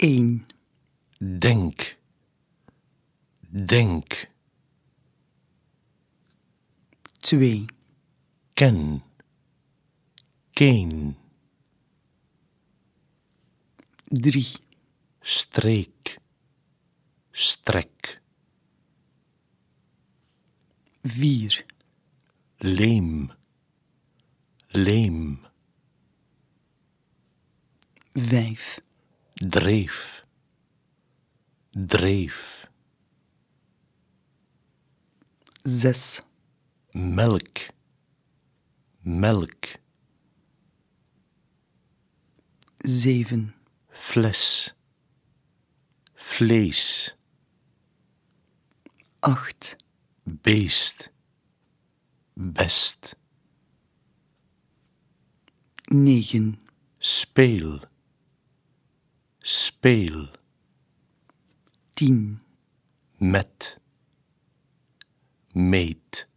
1. Denk. Denk. 2. Ken. Ken. 3. Streek. Strek. 4. Leem. Leem. 5. Dreef. Dreef. 6. Melk. Melk. 7. Fles. Vlees. 8. Beest. Best. 9. Speel. Speel. 10. Met. Meet.